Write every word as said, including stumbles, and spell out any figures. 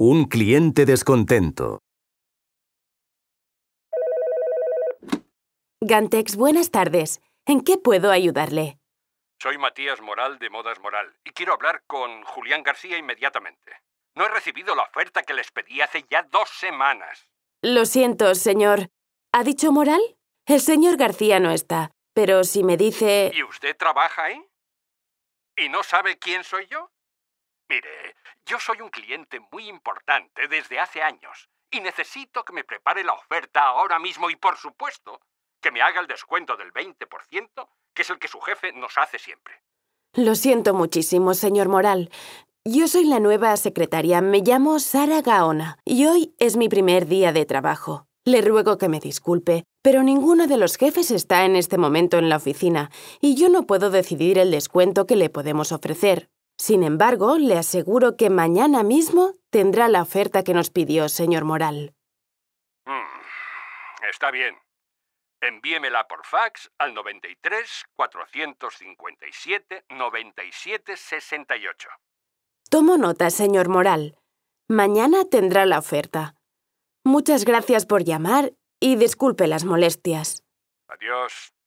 Un cliente descontento. Gantex, buenas tardes. ¿En qué puedo ayudarle? Soy Matías Moral de Modas Moral y quiero hablar con Julián García inmediatamente. No he recibido la oferta que les pedí hace ya dos semanas. Lo siento, señor. ¿Ha dicho Moral? El señor García no está, pero si me dice... ¿Y usted trabaja ahí? ¿Y no sabe quién soy yo? Mire, yo soy un cliente muy importante desde hace años y necesito que me prepare la oferta ahora mismo y, por supuesto, que me haga el descuento del veinte por ciento, que es el que su jefe nos hace siempre. Lo siento muchísimo, señor Moral. Yo soy la nueva secretaria. Me llamo Sara Gaona y hoy es mi primer día de trabajo. Le ruego que me disculpe, pero ninguno de los jefes está en este momento en la oficina y yo no puedo decidir el descuento que le podemos ofrecer. Sin embargo, le aseguro que mañana mismo tendrá la oferta que nos pidió, señor Moral. Mm, está bien. Envíemela por fax al noventa y tres, cuatrocientos cincuenta y siete, noventa y siete, sesenta y ocho. Tomo nota, señor Moral. Mañana tendrá la oferta. Muchas gracias por llamar y disculpe las molestias. Adiós.